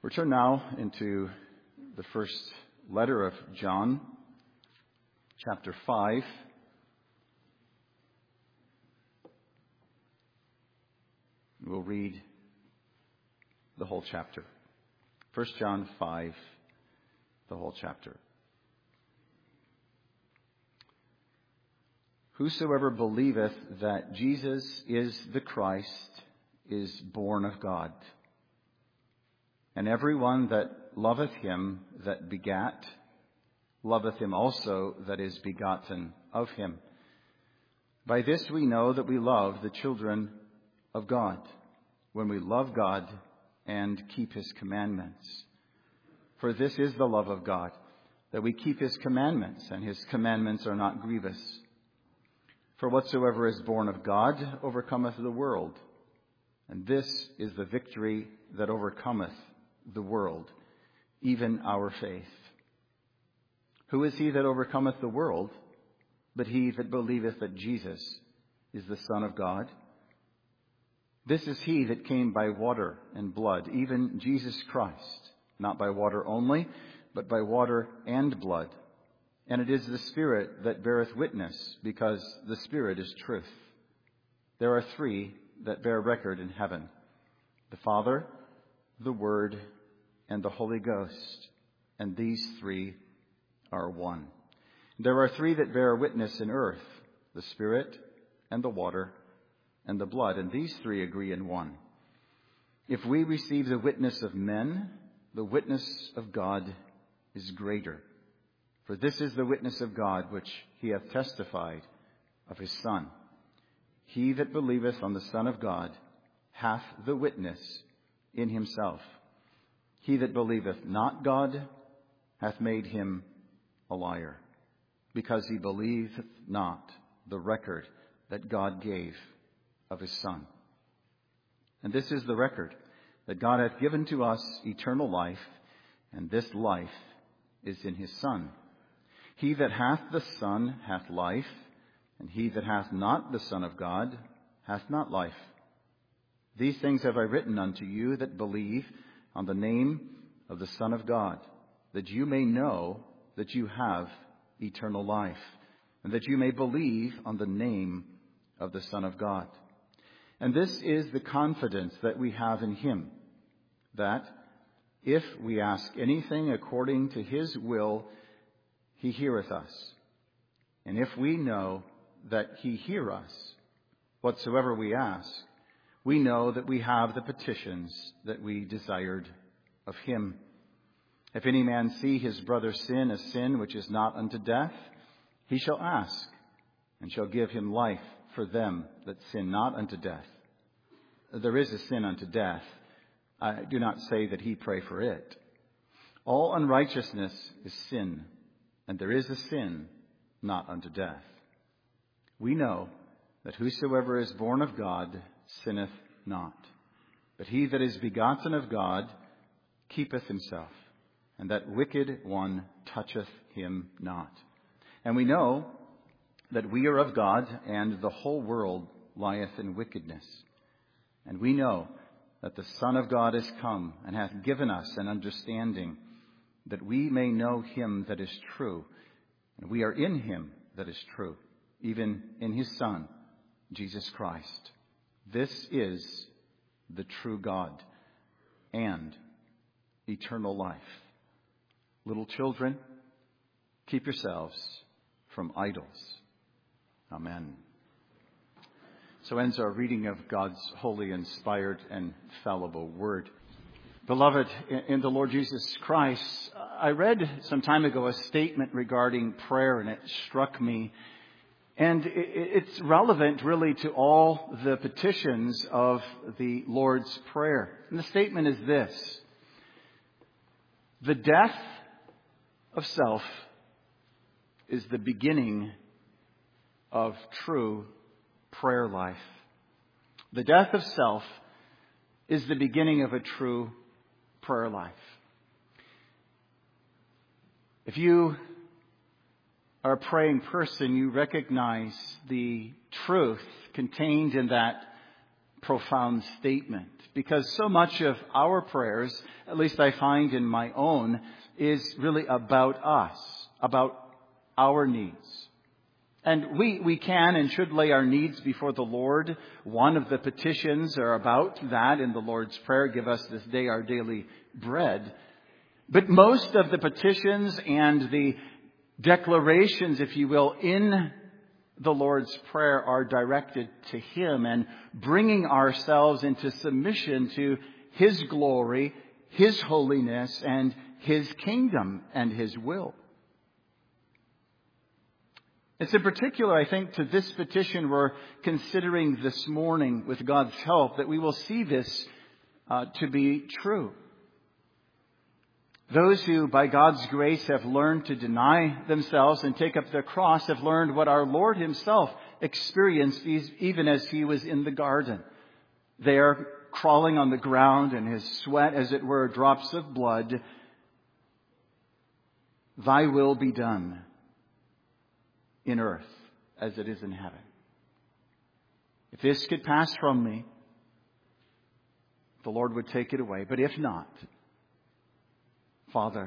We turn now into the first letter of John, chapter 5. We'll read the whole chapter. 1 John 5, the whole chapter. Whosoever believeth that Jesus is the Christ is born of God. And every one that loveth him that begat, loveth him also that is begotten of him. By this we know that we love the children of God, when we love God and keep his commandments. For this is the love of God, that we keep his commandments, and his commandments are not grievous. For whatsoever is born of God overcometh the world, and this is the victory that overcometh the world, even our faith. Who is he that overcometh the world, but he that believeth that Jesus is the Son of God? This is he that came by water and blood, even Jesus Christ, not by water only, but by water and blood. And it is the Spirit that beareth witness, because the Spirit is truth. There are three that bear record in heaven: the Father, the Word, and the Holy Ghost, and these three are one. There are three that bear witness in earth: the Spirit, and the water, and the blood, and these three agree in one. If we receive the witness of men, the witness of God is greater. For this is the witness of God which he hath testified of his Son. He that believeth on the Son of God hath the witness in himself. He that believeth not God hath made him a liar, because he believeth not the record that God gave of his Son. And this is the record, that God hath given to us eternal life, and this life is in his Son. He that hath the Son hath life, and he that hath not the Son of God hath not life. These things have I written unto you that believe on the name of the Son of God, that you may know that you have eternal life, and that you may believe on the name of the Son of God. And this is the confidence that we have in him, that if we ask anything according to his will, he heareth us. And if we know that he hear us, whatsoever we ask, we know that we have the petitions that we desired of him. If any man see his brother sin a sin which is not unto death, he shall ask, and shall give him life for them that sin not unto death. There is a sin unto death. I do not say that he pray for it. All unrighteousness is sin, and there is a sin not unto death. We know that whosoever is born of God sinneth not, but he that is begotten of God keepeth himself, and that wicked one toucheth him not. And we know that we are of God, and the whole world lieth in wickedness. And we know that the Son of God is come, and hath given us an understanding, that we may know him that is true. And we are in him that is true, even in his Son, Jesus Christ. This is the true God and eternal life. Little children, keep yourselves from idols. Amen. So ends our reading of God's holy, inspired, and fallible word. Beloved in the Lord Jesus Christ, I read some time ago a statement regarding prayer, and it struck me. And it's relevant really to all the petitions of the Lord's Prayer. And the statement is this: the death of self is the beginning of true prayer life. The death of self is the beginning of a true prayer life. If you are a praying person, you recognize the truth contained in that profound statement, because so much of our prayers, at least I find in my own, is really about us, about our needs. And we can and should lay our needs before the Lord. One of the petitions are about that in the Lord's Prayer, give us this day our daily bread. But most of the petitions and the declarations, if you will, in the Lord's Prayer are directed to Him and bringing ourselves into submission to His glory, His holiness, and His kingdom and His will. It's in particular, I think, to this petition we're considering this morning with God's help that we will see this to be true. Those who, by God's grace, have learned to deny themselves and take up their cross have learned what our Lord Himself experienced even as He was in the garden. There, crawling on the ground, and His sweat, as it were, drops of blood. Thy will be done in earth as it is in heaven. If this could pass from me, the Lord would take it away. But if not, Father,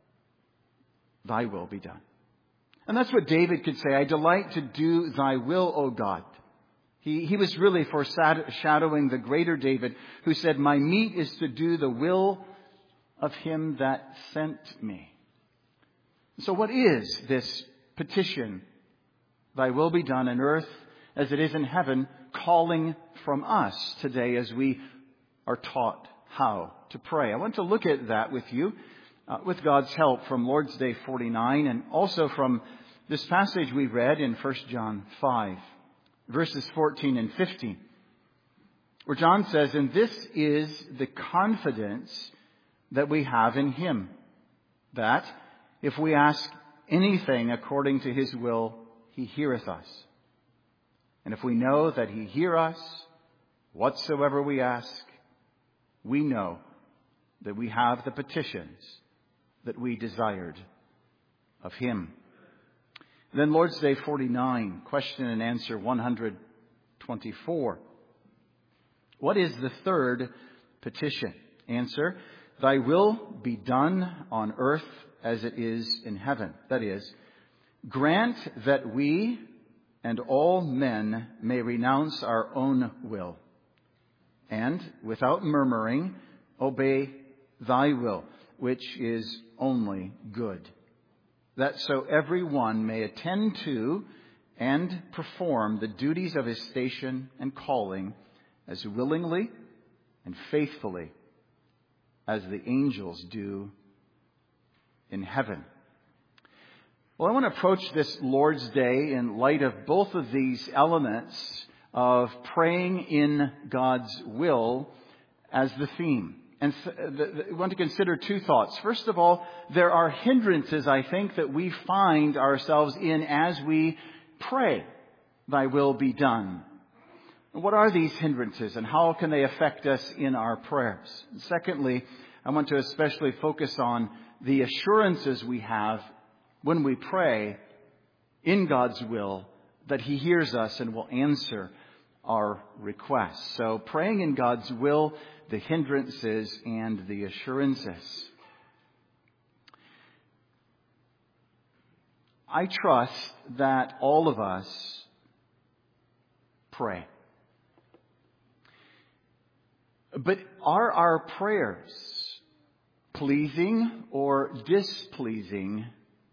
thy will be done. And that's what David could say. I delight to do thy will, O God. He was really foreshadowing the greater David who said, my meat is to do the will of him that sent me. So what is this petition? Thy will be done in earth as it is in heaven, calling from us today as we are taught how to pray. I want to look at that with you, with God's help, from Lord's Day 49 and also from this passage we read in 1 John 5, verses 14 and 15, where John says, and this is the confidence that we have in Him, that if we ask anything according to His will, He heareth us. And if we know that He hear us, whatsoever we ask, we know that we have the petitions that we desired of Him. Then Lord's Day 49, question and answer 124. What is the third petition? Answer, thy will be done on earth as it is in heaven. That is, grant that we and all men may renounce our own will and, without murmuring, obey thy will, which is only good, that so every one may attend to and perform the duties of his station and calling as willingly and faithfully as the angels do in heaven. Well, I want to approach this Lord's Day in light of both of these elements of praying in God's will as the theme. And I want to consider two thoughts. First of all, there are hindrances, I think, that we find ourselves in as we pray, thy will be done. What are these hindrances and how can they affect us in our prayers? Secondly, I want to especially focus on the assurances we have when we pray in God's will that He hears us and will answer our requests. So praying in God's will, the hindrances and the assurances. I trust that all of us pray. But are our prayers pleasing or displeasing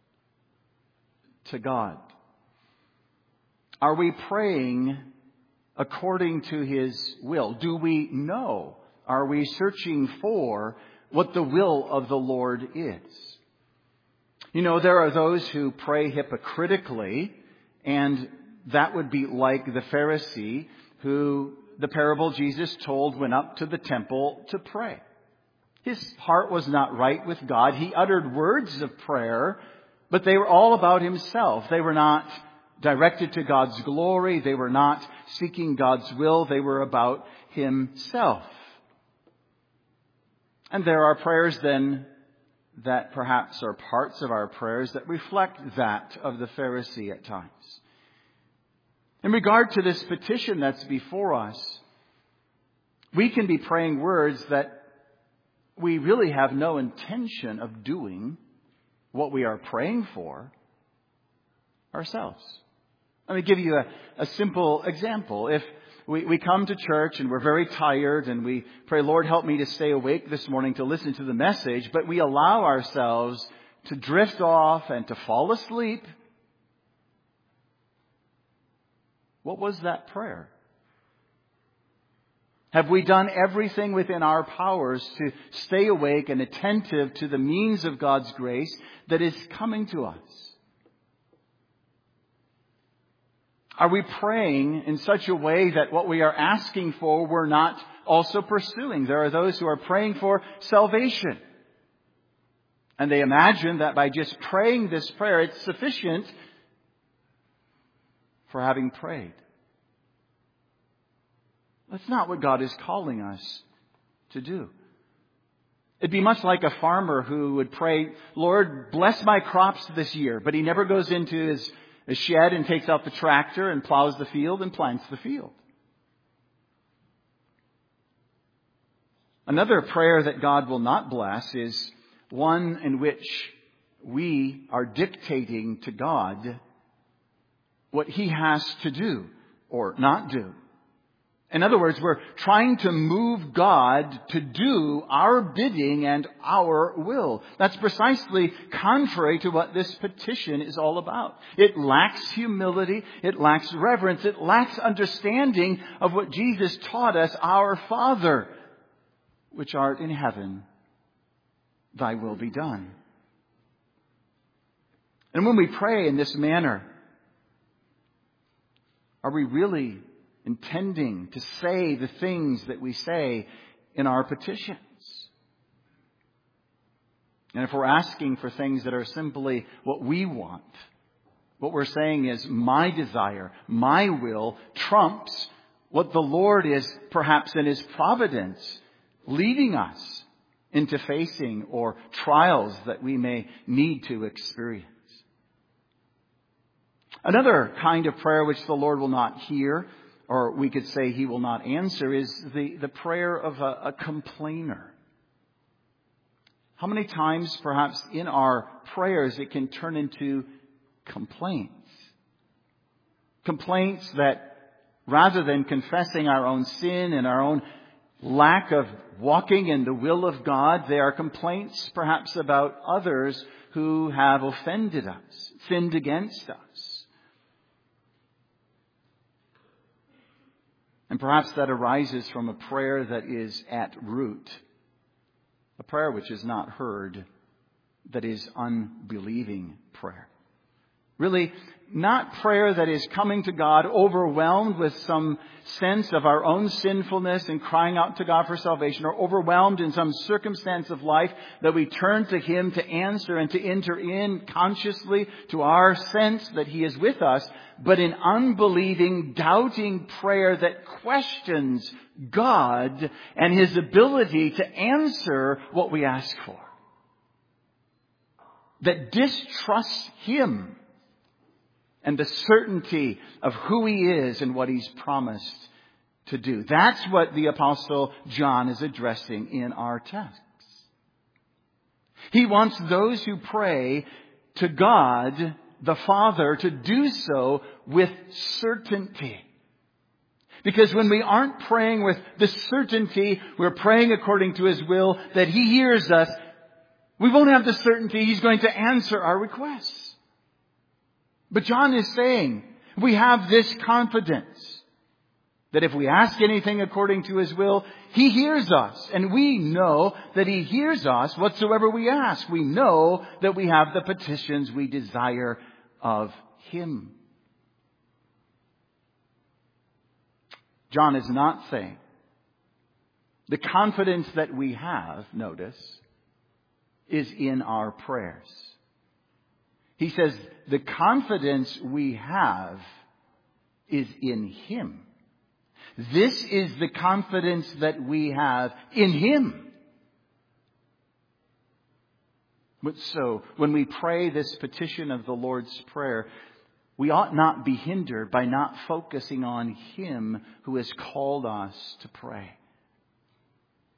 to God? Are we praying according to His will? Do we know? Are we searching for what the will of the Lord is? You know, there are those who pray hypocritically, and that would be like the Pharisee who the parable Jesus told went up to the temple to pray. His heart was not right with God. He uttered words of prayer, but they were all about himself. They were not directed to God's glory. They were not seeking God's will. They were about himself. And there are prayers then that perhaps are parts of our prayers that reflect that of the Pharisee at times. In regard to this petition that's before us, we can be praying words that we really have no intention of doing what we are praying for ourselves. Let me give you a simple example. If we come to church and we're very tired and we pray, Lord, help me to stay awake this morning to listen to the message, but we allow ourselves to drift off and to fall asleep, what was that prayer? Have we done everything within our powers to stay awake and attentive to the means of God's grace that is coming to us? Are we praying in such a way that what we are asking for we're not also pursuing? There are those who are praying for salvation. And they imagine that by just praying this prayer, it's sufficient for having prayed. That's not what God is calling us to do. It'd be much like a farmer who would pray, Lord, bless my crops this year. But he never goes into his shed and takes out the tractor and plows the field and plants the field. Another prayer that God will not bless is one in which we are dictating to God what He has to do or not do. In other words, we're trying to move God to do our bidding and our will. That's precisely contrary to what this petition is all about. It lacks humility. It lacks reverence. It lacks understanding of what Jesus taught us, our Father, which art in heaven, thy will be done. And when we pray in this manner, are we really intending to say the things that we say in our petitions? And if we're asking for things that are simply what we want, what we're saying is my desire, my will trumps what the Lord is perhaps in His providence leading us into facing or trials that we may need to experience. Another kind of prayer which the Lord will not hear, or we could say He will not answer, is the prayer of a complainer. How many times perhaps in our prayers it can turn into complaints? Complaints that rather than confessing our own sin and our own lack of walking in the will of God, they are complaints perhaps about others who have offended us, sinned against us. And perhaps that arises from a prayer that is at root, a prayer which is not heard, that is unbelieving prayer. Really, not prayer that is coming to God overwhelmed with some sense of our own sinfulness and crying out to God for salvation, or overwhelmed in some circumstance of life that we turn to Him to answer and to enter in consciously to our sense that He is with us, but an unbelieving, doubting prayer that questions God and His ability to answer what we ask for. That distrusts Him and the certainty of who He is and what He's promised to do. That's what the Apostle John is addressing in our text. He wants those who pray to God, the Father, to do so with certainty. Because when we aren't praying with the certainty, we're praying according to His will, that He hears us, we won't have the certainty He's going to answer our requests. But John is saying we have this confidence that if we ask anything according to His will, He hears us. And we know that He hears us whatsoever we ask. We know that we have the petitions we desire of Him. John is not saying the confidence that we have, notice, is in our prayers. He says the confidence we have is in Him. This is the confidence that we have in Him. So when we pray this petition of the Lord's Prayer, we ought not be hindered by not focusing on Him who has called us to pray.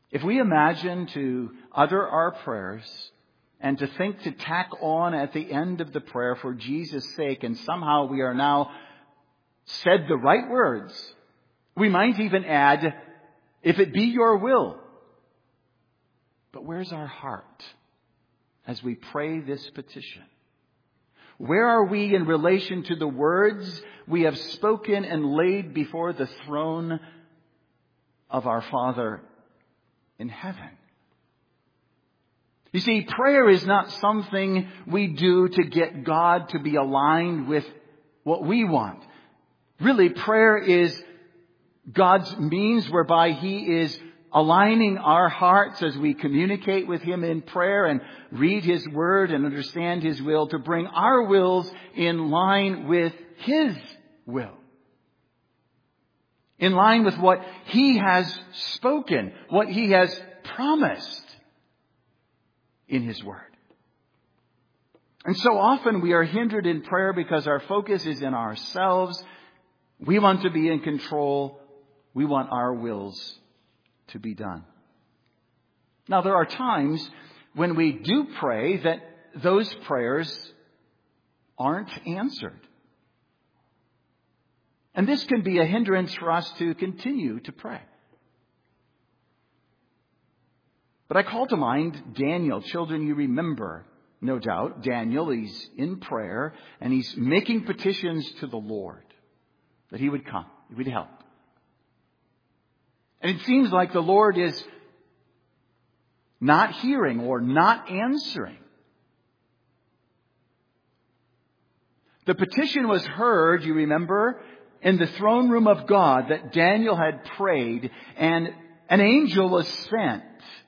If we imagine to utter our prayers and to think to tack on at the end of the prayer for Jesus' sake, and somehow we are now said the right words, we might even add, if it be your will. But where's our heart as we pray this petition? Where are we in relation to the words we have spoken and laid before the throne of our Father in heaven? You see, prayer is not something we do to get God to be aligned with what we want. Really, prayer is God's means whereby He is aligning our hearts as we communicate with Him in prayer and read His Word and understand His will, to bring our wills in line with His will. In line with what He has spoken, what He has promised in His Word. And so often we are hindered in prayer because our focus is in ourselves. We want to be in control. We want our wills to be done. Now, there are times when we do pray that those prayers aren't answered. And this can be a hindrance for us to continue to pray. But I call to mind Daniel. Children, you remember, no doubt, Daniel. He's in prayer and he's making petitions to the Lord that He would come, He would help. And it seems like the Lord is not hearing or not answering. The petition was heard, you remember, in the throne room of God that Daniel had prayed, and an angel was sent.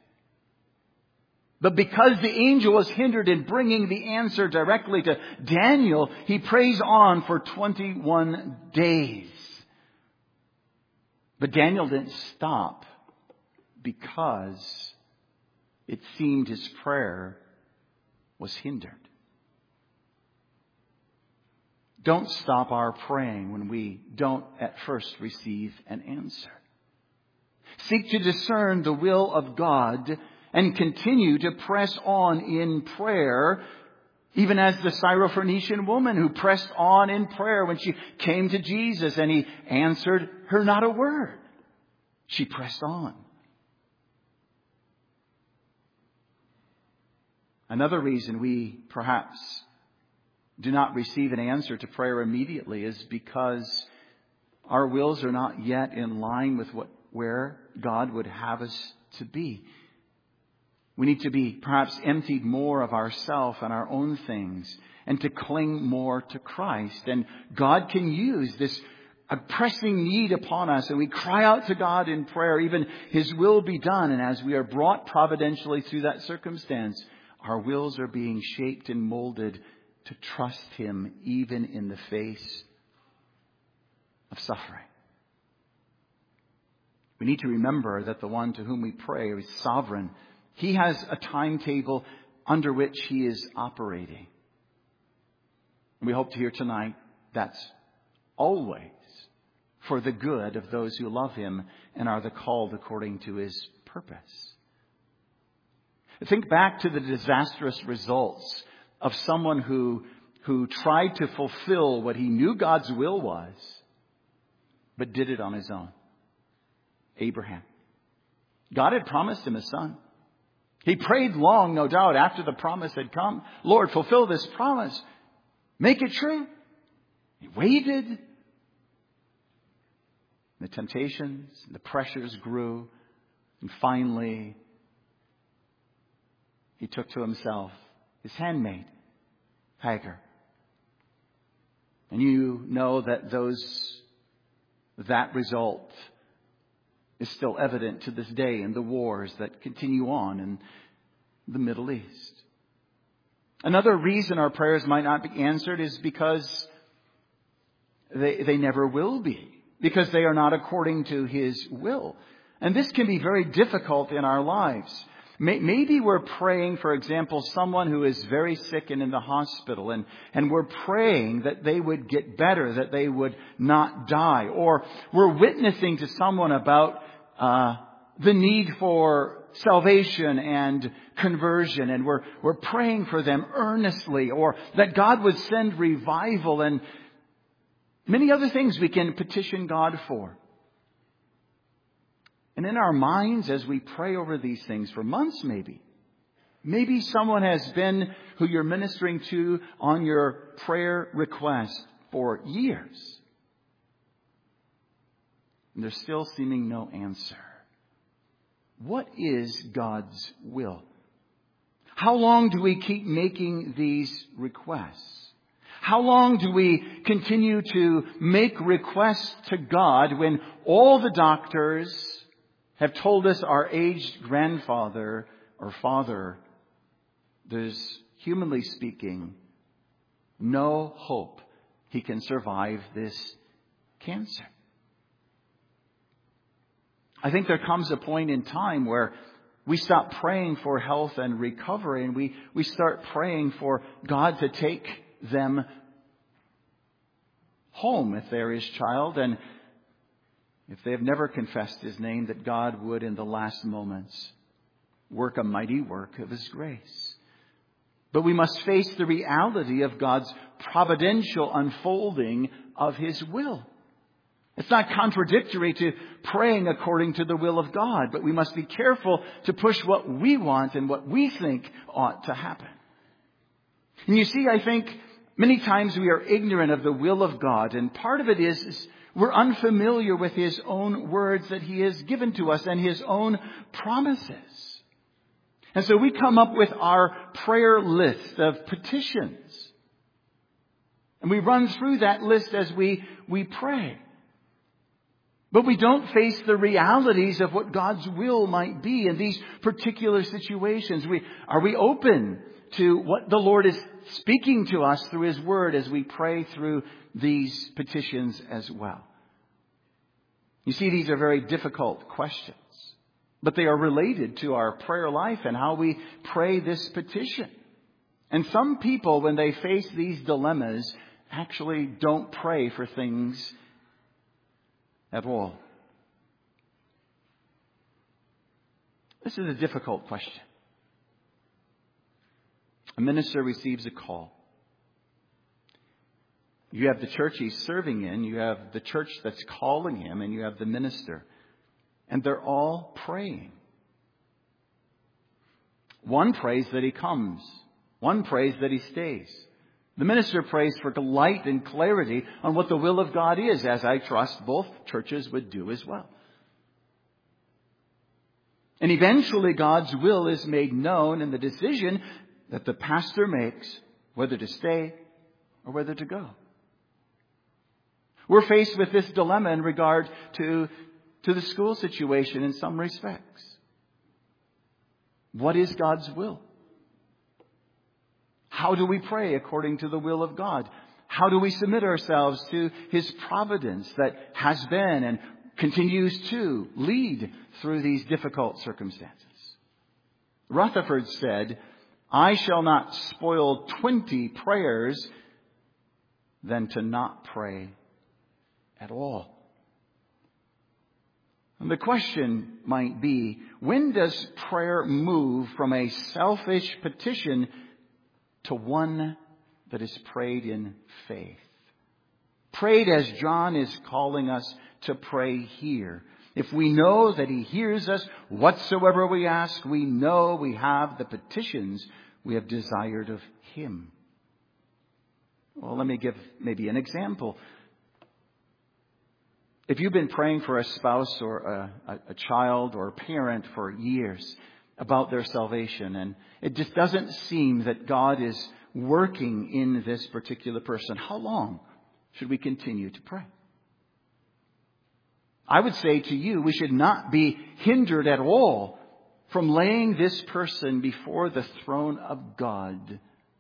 But because the angel was hindered in bringing the answer directly to Daniel, he prays on for 21 days. But Daniel didn't stop because it seemed his prayer was hindered. Don't stop our praying when we don't at first receive an answer. Seek to discern the will of God and continue to press on in prayer, even as the Syrophoenician woman who pressed on in prayer when she came to Jesus and He answered her not a word. She pressed on. Another reason we perhaps do not receive an answer to prayer immediately is because our wills are not yet in line with where God would have us to be. We need to be perhaps emptied more of ourselves and our own things and to cling more to Christ. And God can use this pressing need upon us, and we cry out to God in prayer, even His will be done. And as we are brought providentially through that circumstance, our wills are being shaped and molded to trust Him even in the face of suffering. We need to remember that the one to whom we pray is sovereign. He has a timetable under which He is operating. And we hope to hear tonight that's always for the good of those who love Him and are the called according to His purpose. Think back to the disastrous results of someone who tried to fulfill what he knew God's will was, but did it on his own. Abraham. God had promised him a son. He prayed long, no doubt, after the promise had come. Lord, fulfill this promise. Make it true. He waited. The temptations, the pressures grew. And finally, he took to himself his handmaid, Hagar. And you know that that result is still evident to this day in the wars that continue on in the Middle East. Another reason our prayers might not be answered is because they never will be. Because they are not according to His will. And this can be very difficult in our lives. Maybe we're praying, for example, someone who is very sick and in the hospital, and we're praying that they would get better, that they would not die. Or we're witnessing to someone about the need for salvation and conversion, and we're praying for them earnestly, or that God would send revival, and many other things we can petition God for. And in our minds, as we pray over these things for months maybe someone has been who you're ministering to on your prayer request for years, and there's still seeming no answer. What is God's will? How long do we keep making these requests? How long do we continue to make requests to God when all the doctors have told us our aged grandfather or father, there's, humanly speaking, no hope he can survive this cancer? I think there comes a point in time where we stop praying for health and recovery, and we start praying for God to take them home if they're His child, and if they have never confessed His name, that God would in the last moments work a mighty work of His grace. But we must face the reality of God's providential unfolding of His will. It's not contradictory to praying according to the will of God, but we must be careful to push what we want and what we think ought to happen. And you see, I think many times we are ignorant of the will of God, and part of it is we're unfamiliar with His own words that He has given to us and His own promises. And so we come up with our prayer list of petitions, and we run through that list as we pray. But we don't face the realities of what God's will might be in these particular situations. Are we open to what the Lord is speaking to us through His Word as we pray through these petitions as well? You see, these are very difficult questions, but they are related to our prayer life and how we pray this petition. And some people, when they face these dilemmas, actually don't pray for things at all. This is a difficult question. A minister receives a call. You have the church he's serving in, you have the church that's calling him, and you have the minister. And they're all praying. One prays that he comes. One prays that he stays. The minister prays for light and clarity on what the will of God is, as I trust both churches would do as well. And eventually God's will is made known in the decision that the pastor makes, whether to stay or whether to go. We're faced with this dilemma in regard to the school situation in some respects. What is God's will? How do we pray according to the will of God? How do we submit ourselves to His providence that has been and continues to lead through these difficult circumstances? Rutherford said, "I shall not spoil 20 prayers than to not pray at all." And the question might be, when does prayer move from a selfish petition to one that is prayed in faith? Prayed as John is calling us to pray here. If we know that He hears us whatsoever we ask, we know we have the petitions we have desired of Him. Well, let me give maybe an example. If you've been praying for a spouse or a child or a parent for years about their salvation, and it just doesn't seem that God is working in this particular person, how long should we continue to pray? I would say to you, we should not be hindered at all from laying this person before the throne of God,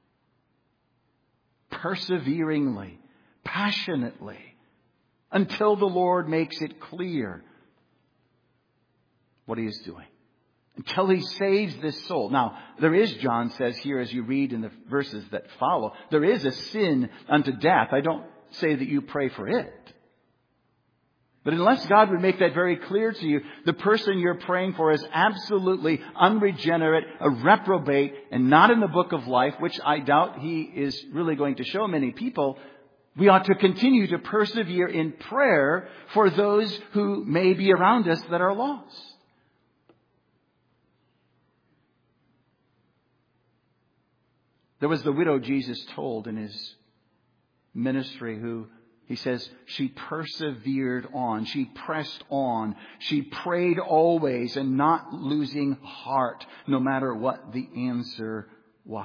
perseveringly, passionately, until the Lord makes it clear what He is doing. Until He saves this soul. Now, there is, John says here, as you read in the verses that follow, there is a sin unto death. I don't say that you pray for it. But unless God would make that very clear to you, the person you're praying for is absolutely unregenerate, a reprobate, and not in the book of life, which I doubt he is really going to show many people, we ought to continue to persevere in prayer for those who may be around us that are lost. There was the widow Jesus told in his ministry who, he says, she persevered on. She pressed on. She prayed always and not losing heart, no matter what the answer was.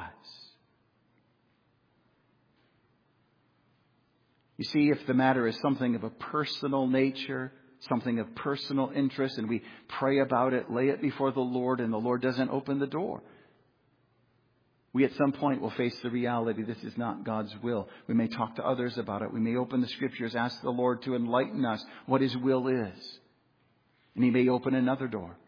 You see, if the matter is something of a personal nature, something of personal interest, and we pray about it, lay it before the Lord, and the Lord doesn't open the door, we at some point will face the reality this is not God's will. We may talk to others about it. We may open the Scriptures, ask the Lord to enlighten us what His will is. And He may open another door.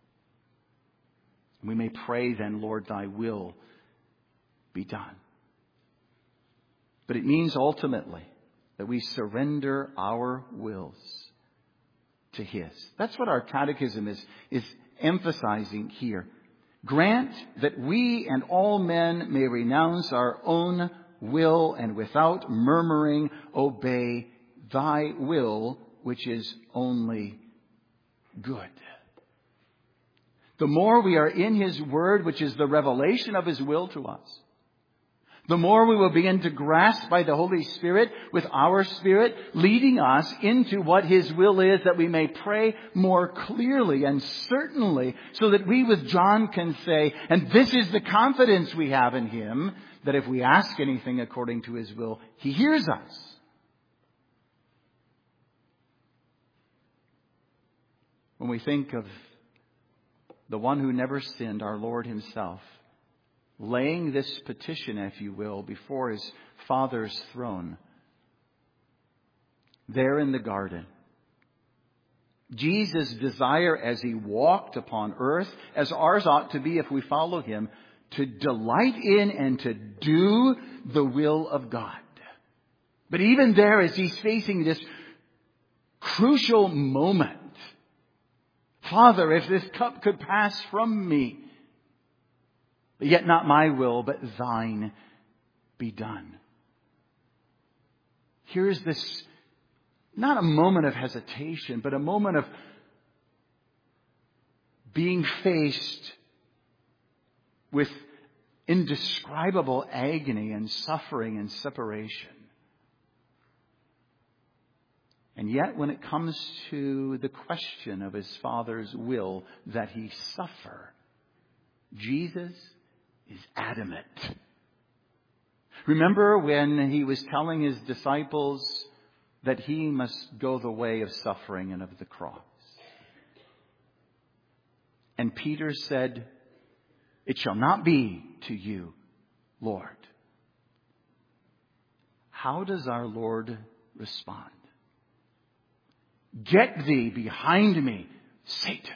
We may pray then, Lord, Thy will be done. But it means ultimately that we surrender our wills to His. That's what our catechism is emphasizing here. Grant that we and all men may renounce our own will and without murmuring obey Thy will, which is only good. The more we are in His Word, which is the revelation of His will to us, the more we will begin to grasp by the Holy Spirit with our spirit, leading us into what His will is, that we may pray more clearly and certainly, so that we with John can say, and this is the confidence we have in Him, that if we ask anything according to His will, He hears us. When we think of the one who never sinned, our Lord Himself, laying this petition, if you will, before His Father's throne, there in the garden, Jesus' desire as He walked upon earth, as ours ought to be if we follow Him, to delight in and to do the will of God. But even there, as He's facing this crucial moment, Father, if this cup could pass from me, but yet not my will, but Thine be done. Here's this, not a moment of hesitation, but a moment of being faced with indescribable agony and suffering and separation. And yet when it comes to the question of His Father's will that He suffer, Jesus is adamant. Remember when He was telling His disciples that He must go the way of suffering and of the cross. And Peter said, "It shall not be to you, Lord." How does our Lord respond? "Get thee behind me, Satan."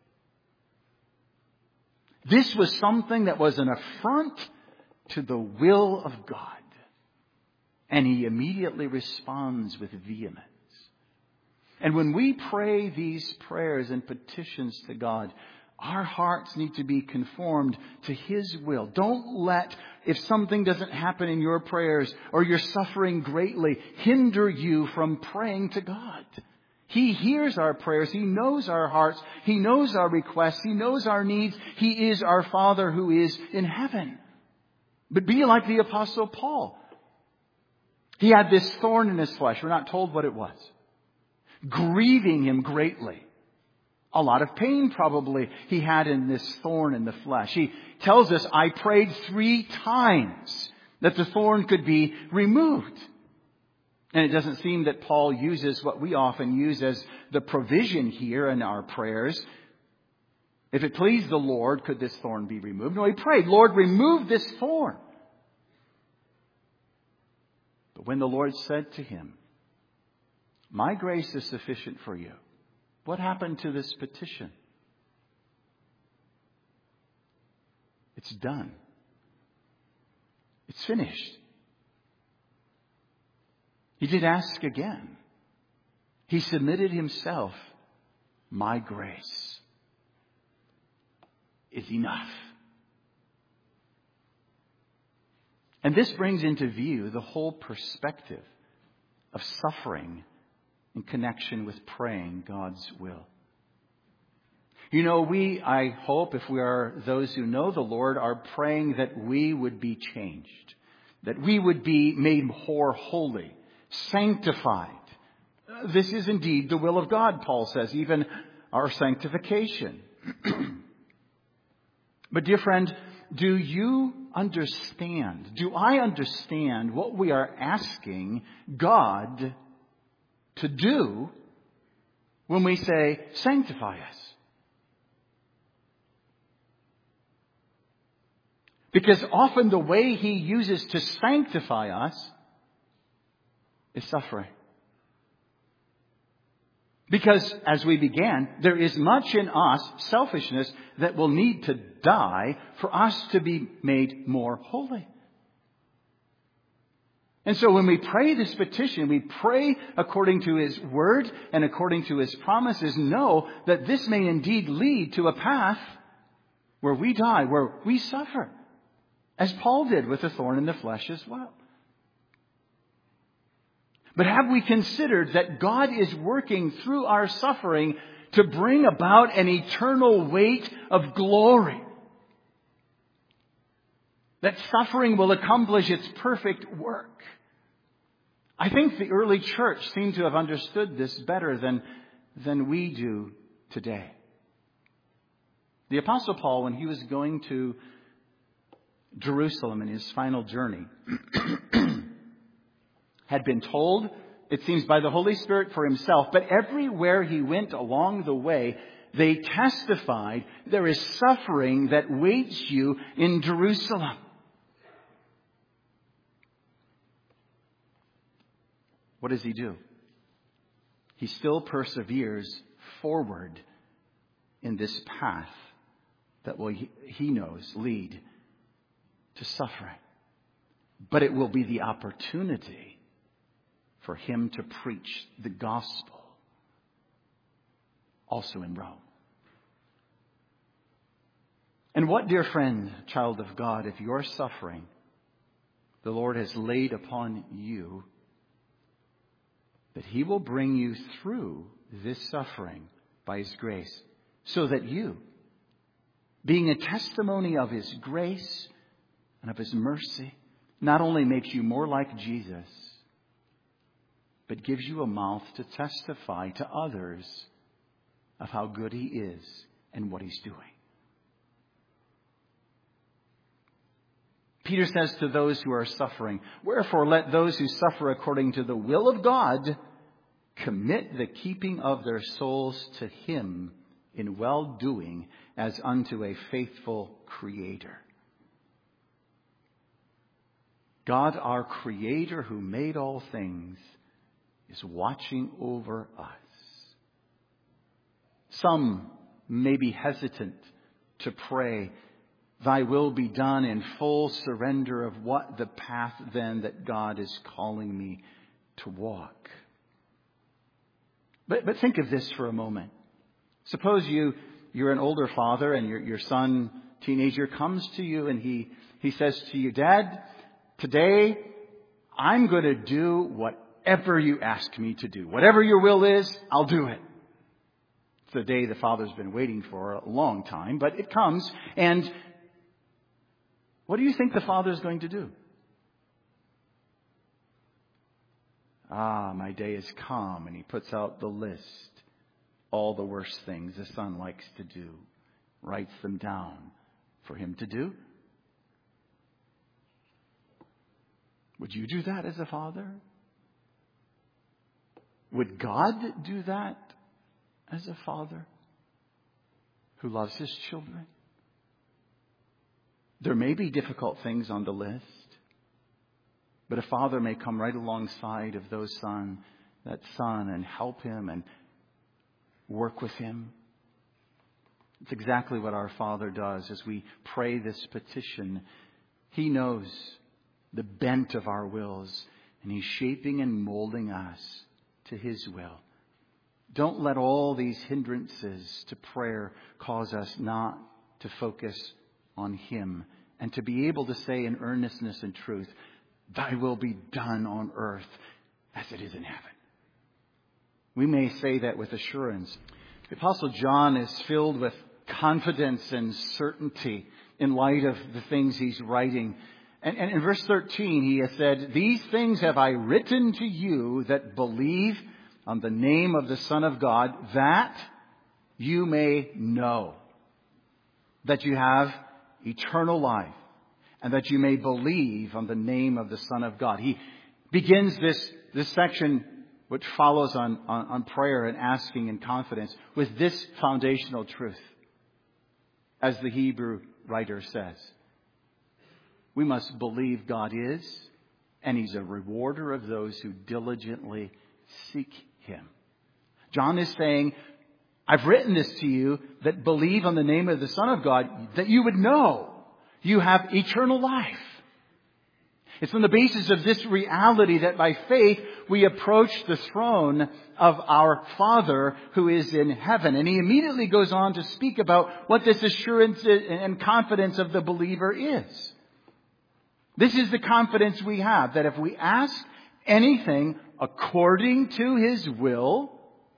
This was something that was an affront to the will of God. And He immediately responds with vehemence. And when we pray these prayers and petitions to God, our hearts need to be conformed to His will. Don't let, if something doesn't happen in your prayers or you're suffering greatly, hinder you from praying to God. He hears our prayers. He knows our hearts. He knows our requests. He knows our needs. He is our Father who is in heaven. But be like the Apostle Paul. He had this thorn in his flesh. We're not told what it was. Grieving him greatly. A lot of pain probably he had in this thorn in the flesh. He tells us, I prayed 3 times that the thorn could be removed. And it doesn't seem that Paul uses what we often use as the provision here in our prayers. If it pleased the Lord, could this thorn be removed? No, he prayed, Lord, remove this thorn. But when the Lord said to him, my grace is sufficient for you, what happened to this petition? It's done. It's finished. He did ask again. He submitted himself. My grace is enough. And this brings into view the whole perspective of suffering in connection with praying God's will. You know, I hope, if we are those who know the Lord, are praying that we would be changed, that we would be made more holy, sanctified. This is indeed the will of God, Paul says, even our sanctification. But dear friend, do you understand? Do I understand what we are asking God to do when we say, sanctify us? Because often the way He uses to sanctify us is suffering. Because, as we began, there is much in us, selfishness, that will need to die for us to be made more holy. And so when we pray this petition, we pray according to His Word and according to His promises, know that this may indeed lead to a path where we die, where we suffer, as Paul did with the thorn in the flesh as well. But have we considered that God is working through our suffering to bring about an eternal weight of glory? That suffering will accomplish its perfect work. I think the early church seemed to have understood this better than we do today. The Apostle Paul, when he was going to Jerusalem in his final journey, had been told, it seems by the Holy Spirit for himself, but everywhere he went along the way, they testified, there is suffering that waits you in Jerusalem. What does he do? He still perseveres forward in this path that will, he knows, lead to suffering. But it will be the opportunity for him to preach the gospel also in Rome. And what, dear friend, child of God, if you're suffering, the Lord has laid upon you, that He will bring you through this suffering by His grace, so that you, being a testimony of His grace and of His mercy, not only makes you more like Jesus, but gives you a mouth to testify to others of how good He is and what He's doing. Peter says to those who are suffering, "Wherefore let those who suffer according to the will of God commit the keeping of their souls to Him in well-doing as unto a faithful Creator." God, our Creator who made all things, is watching over us. Some may be hesitant to pray, "Thy will be done," in full surrender of what the path then that God is calling me to walk. But think of this for a moment. Suppose you're an older father and your son, teenager, comes to you and he says to you, "Dad, today I'm going to do whatever you ask me to do. Whatever your will is, I'll do it." It's the day the father's been waiting for a long time, but it comes. And what do you think the father's going to do? My day has come, and he puts out the list. All the worst things the son likes to do. Writes them down for him to do. Would you do that as a father? Would God do that as a father who loves his children? There may be difficult things on the list, but a father may come right alongside of that son and help him and work with him. It's exactly what our Father does as we pray this petition. He knows the bent of our wills, and He's shaping and molding us to His will Don't let all these hindrances to prayer cause us not to focus on Him and to be able to say in earnestness and truth, Thy will be done on earth as it is in heaven. We may say that with assurance. The Apostle John is filled with confidence and certainty in light of the things he's writing. And in verse 13 he has said, These things have I written to you that believe on the name of the Son of God, that you may know that you have eternal life, and that you may believe on the name of the Son of God. He begins this section, which follows on prayer and asking in confidence, with this foundational truth. As the Hebrew writer says, we must believe God is, and He's a rewarder of those who diligently seek Him. John is saying, I've written this to you that believe on the name of the Son of God, that you would know you have eternal life. It's on the basis of this reality that by faith we approach the throne of our Father who is in heaven. And he immediately goes on to speak about what this assurance and confidence of the believer is. This is the confidence we have, that if we ask anything according to His will,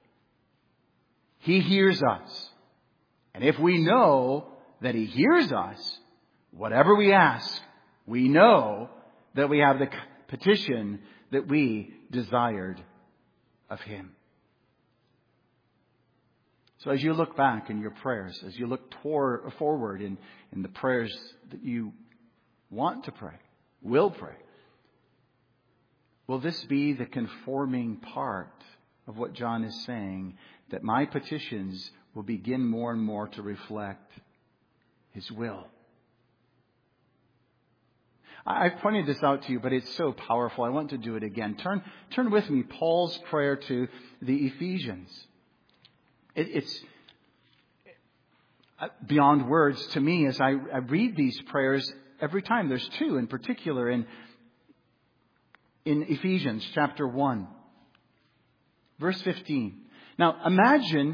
He hears us. And if we know that He hears us, whatever we ask, we know that we have the petition that we desired of Him. So as you look back in your prayers, as you look forward in the prayers that you want to pray, will pray, will this be the conforming part of what John is saying, that my petitions will begin more and more to reflect His will? I've pointed this out to you, but it's so powerful. I want to do it again. Turn with me, Paul's prayer to the Ephesians. It's beyond words to me as I read these prayers every time. There's two in particular in Ephesians chapter 1, verse 15. Now imagine,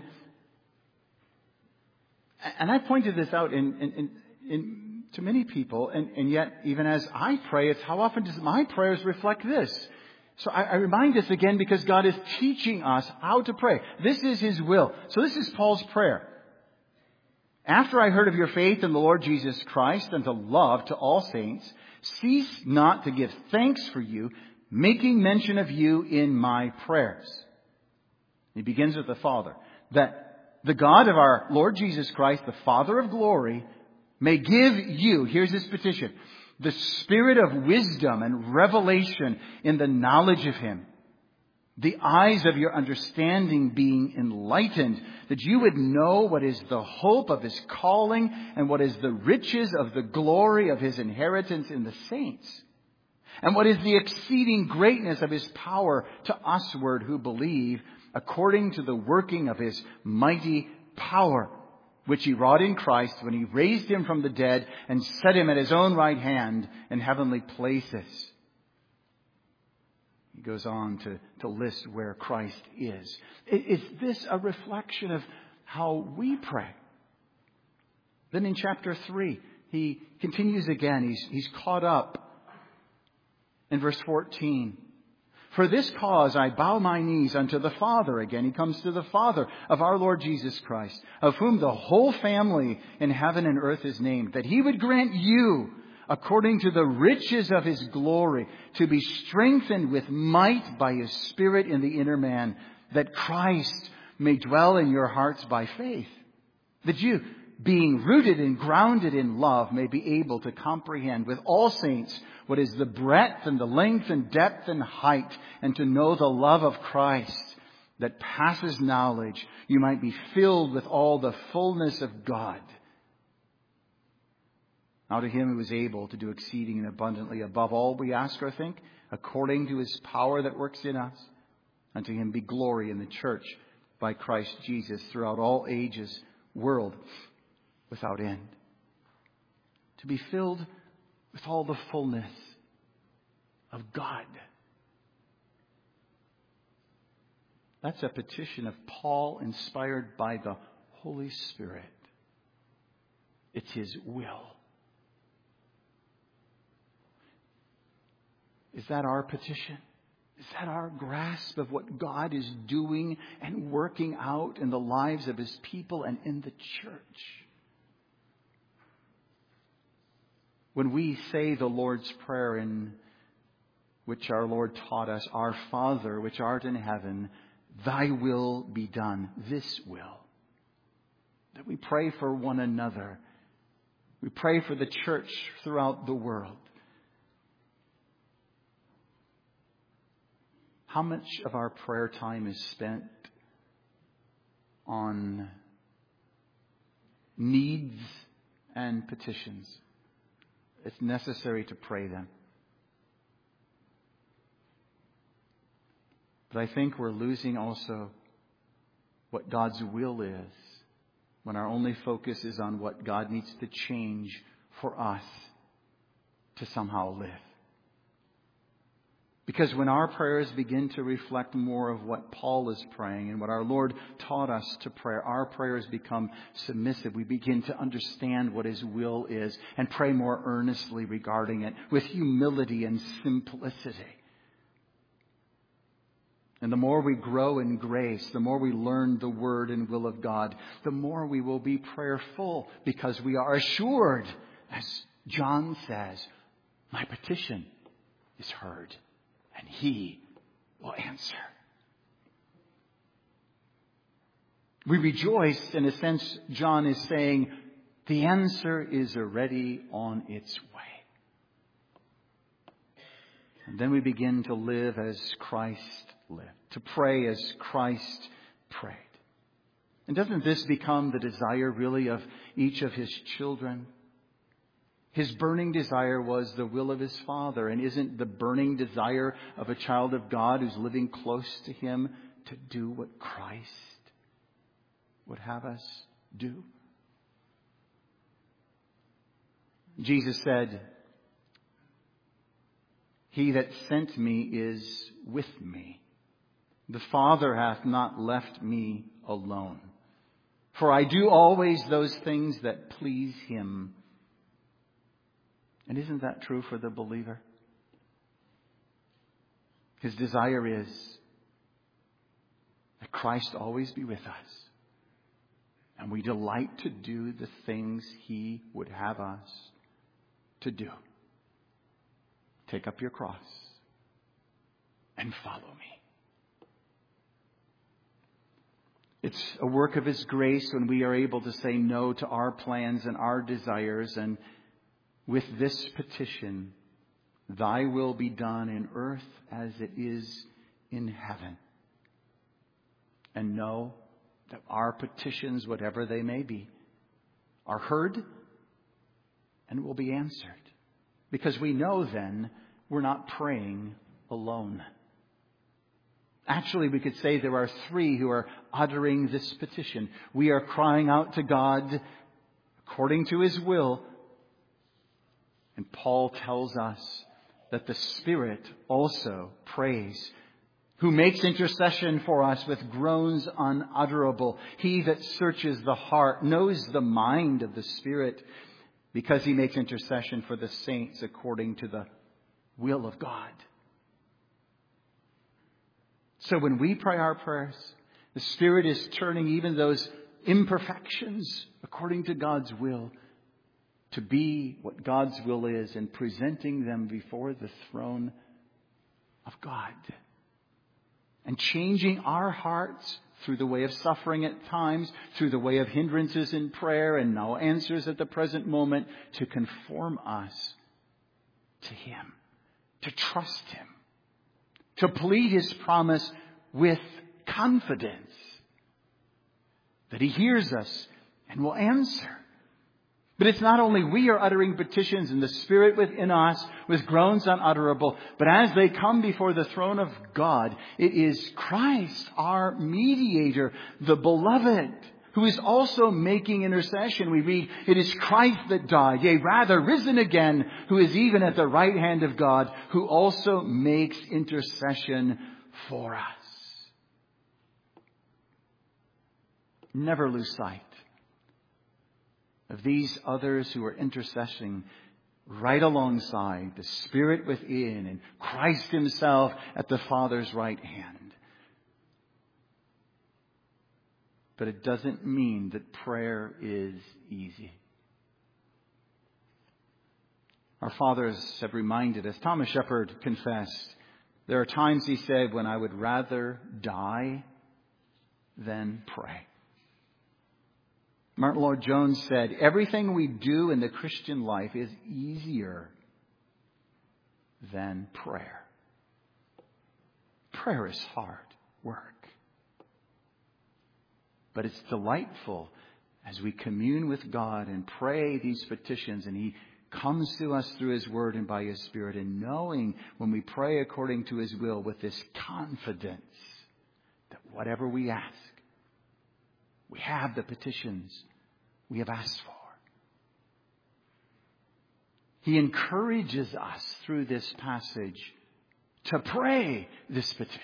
and I pointed this out to many people, and yet even as I pray, it's how often does my prayers reflect this? So I remind this again because God is teaching us how to pray. This is His will. So this is Paul's prayer. After I heard of your faith in the Lord Jesus Christ and the love to all saints, cease not to give thanks for you, making mention of you in my prayers. He begins with the Father. That the God of our Lord Jesus Christ, the Father of glory, may give you, here's his petition, the spirit of wisdom and revelation in the knowledge of Him. The eyes of your understanding being enlightened, that you would know what is the hope of His calling and what is the riches of the glory of His inheritance in the saints. And what is the exceeding greatness of His power to usward who believe, according to the working of His mighty power, which He wrought in Christ when He raised Him from the dead and set Him at His own right hand in heavenly places. He goes on to list where Christ is. Is this a reflection of how we pray? Then in chapter 3, he continues again. He's caught up in verse 14. For this cause I bow my knees unto the Father. Again, he comes to the Father of our Lord Jesus Christ, of whom the whole family in heaven and earth is named, that He would grant you, according to the riches of His glory, to be strengthened with might by His Spirit in the inner man, that Christ may dwell in your hearts by faith, that you, being rooted and grounded in love, may be able to comprehend with all saints what is the breadth and the length and depth and height, and to know the love of Christ that passes knowledge, you might be filled with all the fullness of God. Now to Him who is able to do exceeding and abundantly above all we ask or think, according to His power that works in us, unto Him be glory in the church by Christ Jesus throughout all ages, world without end. To be filled with all the fullness of God. That's a petition of Paul inspired by the Holy Spirit. It's his will. Is that our petition? Is that our grasp of what God is doing and working out in the lives of his people and in the church? When we say the Lord's Prayer, in which our Lord taught us, Our Father, which art in heaven, thy will be done. This will. That we pray for one another. We pray for the church throughout the world. How much of our prayer time is spent on needs and petitions? It's necessary to pray them. But I think we're losing also what God's will is when our only focus is on what God needs to change for us to somehow live. Because when our prayers begin to reflect more of what Paul is praying and what our Lord taught us to pray, our prayers become submissive. We begin to understand what his will is and pray more earnestly regarding it with humility and simplicity. And the more we grow in grace, the more we learn the word and will of God, the more we will be prayerful, because we are assured, as John says, my petition is heard. And he will answer. We rejoice, in a sense, John is saying, the answer is already on its way. And then we begin to live as Christ lived, to pray as Christ prayed. And doesn't this become the desire, really, of each of his children? His burning desire was the will of his Father. And isn't the burning desire of a child of God who's living close to him to do what Christ would have us do? Jesus said, he that sent me is with me. The Father hath not left me alone. For I do always those things that please him. And isn't that true for the believer? His desire is that Christ always be with us. And we delight to do the things he would have us to do. Take up your cross and follow me. It's a work of his grace when we are able to say no to our plans and our desires, and with this petition, thy will be done in earth as it is in heaven. And know that our petitions, whatever they may be, are heard and will be answered. Because we know then we're not praying alone. Actually, we could say there are three who are uttering this petition. We are crying out to God according to his will. And Paul tells us that the Spirit also prays, who makes intercession for us with groans unutterable. He that searches the heart knows the mind of the Spirit, because he makes intercession for the saints according to the will of God. So when we pray our prayers, the Spirit is turning even those imperfections according to God's will to be what God's will is, and presenting them before the throne of God. And changing our hearts through the way of suffering at times, through the way of hindrances in prayer and no answers at the present moment, to conform us to him, to trust him, to plead his promise with confidence that he hears us and will answer. But it's not only we are uttering petitions in the Spirit within us with groans unutterable, but as they come before the throne of God, it is Christ, our mediator, the beloved, who is also making intercession. We read, it is Christ that died, yea, rather risen again, who is even at the right hand of God, who also makes intercession for us. never lose sight of these others who are intercessing right alongside the Spirit within and Christ Himself at the Father's right hand. But it doesn't mean that prayer is easy. Our fathers have reminded us, Thomas Shepard confessed, there are times, he said, when I would rather die than pray. Martin Lloyd-Jones said, everything we do in the Christian life is easier than prayer. Prayer is hard work. But it's delightful as we commune with God and pray these petitions, and He comes to us through His Word and by His Spirit, and knowing when we pray according to His will with this confidence that whatever we ask, we have the petitions we have asked for. He encourages us through this passage to pray this petition.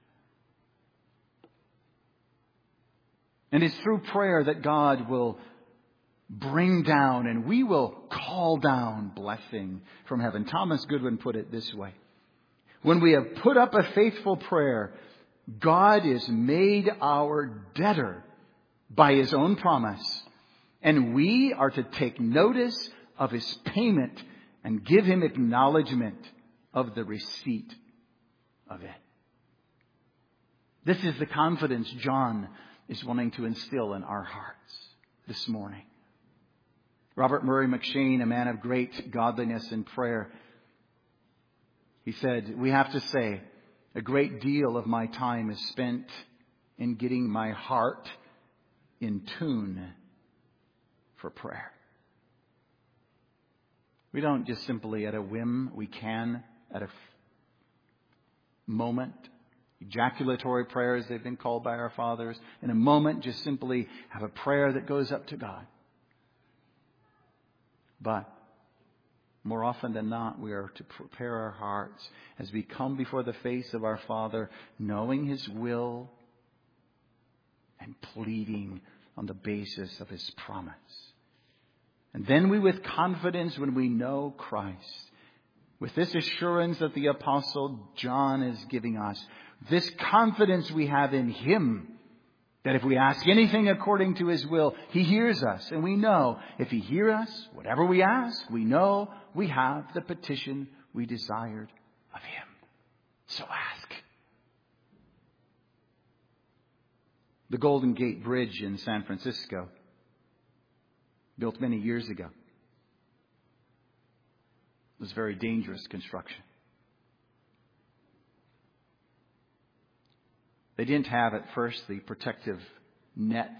And it's through prayer that God will bring down and we will call down blessing from heaven. Thomas Goodwin put it this way: when we have put up a faithful prayer, God is made our debtor by His own promise, and we are to take notice of His payment and give Him acknowledgement of the receipt of it. This is the confidence John is wanting to instill in our hearts this morning. Robert Murray McCheyne, a man of great godliness and prayer, he said, we have to say, a great deal of my time is spent in getting my heart in tune for prayer. We don't just simply at a whim, we can at a moment, ejaculatory prayers, they've been called by our fathers, in a moment just simply have a prayer that goes up to God. But more often than not, we are to prepare our hearts as we come before the face of our Father, knowing His will and pleading on the basis of His promise. And then we, with confidence, when we know Christ, with this assurance that the Apostle John is giving us, this confidence we have in Him, that if we ask anything according to His will, He hears us. And we know if He hears us, whatever we ask, we know we have the petition we desired of Him. So ask. The Golden Gate Bridge in San Francisco, built many years ago, was very dangerous construction. They didn't have at first the protective nets.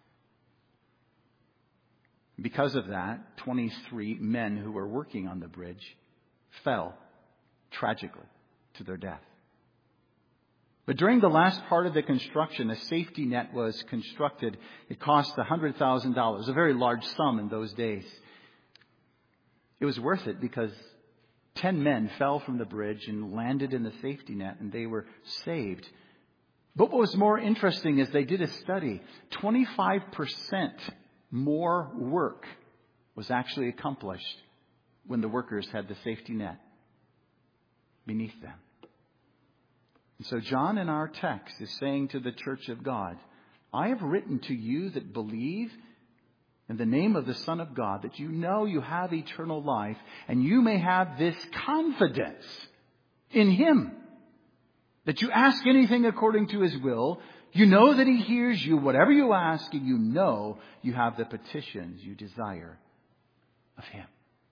Because of that, 23 men who were working on the bridge fell tragically to their death. But during the last part of the construction, a safety net was constructed. It cost $100,000, a very large sum in those days. It was worth it because 10 men fell from the bridge and landed in the safety net, and they were saved. But what was more interesting is they did a study. 25% more work was actually accomplished when the workers had the safety net beneath them. And so John in our text is saying to the church of God, I have written to you that believe in the name of the Son of God, that you know you have eternal life, and you may have this confidence in Him, that you ask anything according to His will, you know that He hears you, whatever you ask, and you know you have the petitions you desire of Him.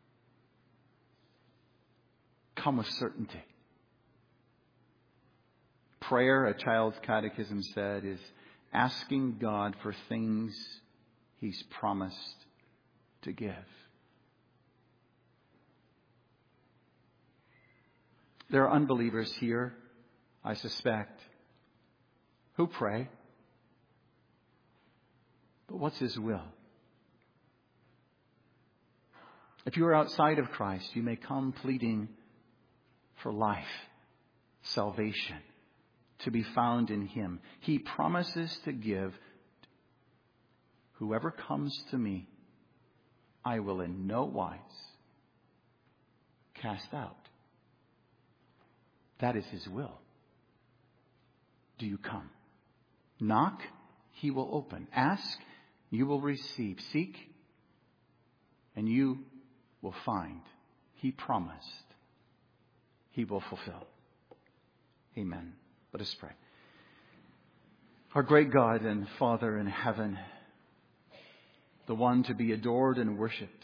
Come with certainty. Prayer, a child's catechism said, is asking God for things He's promised to give. There are unbelievers here, I suspect, who pray. But what's His will? If you are outside of Christ, you may come pleading for life, salvation, to be found in Him. He promises to give whoever comes to me, I will in no wise cast out. That is his will. Do you come? Knock, he will open. Ask, you will receive. Seek, and you will find. He promised. He will fulfill. Amen. Let us pray. Our great God and Father in heaven, the one to be adored and worshipped,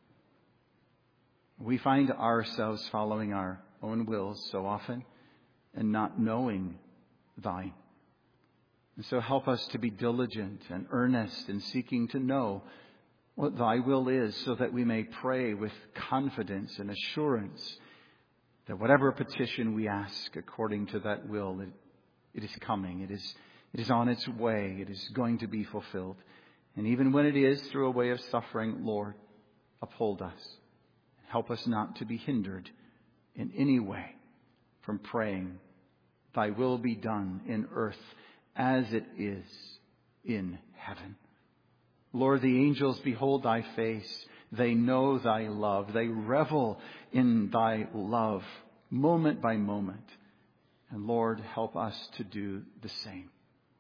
we find ourselves following our own wills so often and not knowing thine. And so help us to be diligent and earnest in seeking to know what thy will is, so that we may pray with confidence and assurance that whatever petition we ask according to that will, it is coming. It is on its way. It is going to be fulfilled. And even when it is through a way of suffering, Lord, uphold us. Help us not to be hindered in any way from praying, thy will be done in earth as it is in heaven. Lord, the angels behold thy face. They know thy love. They revel in thy love moment by moment. And Lord, help us to do the same.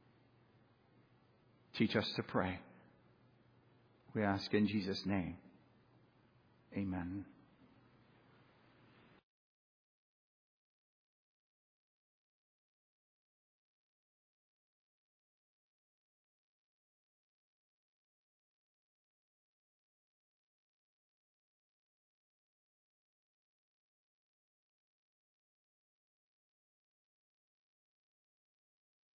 Teach us to pray. We ask in Jesus' name. Amen.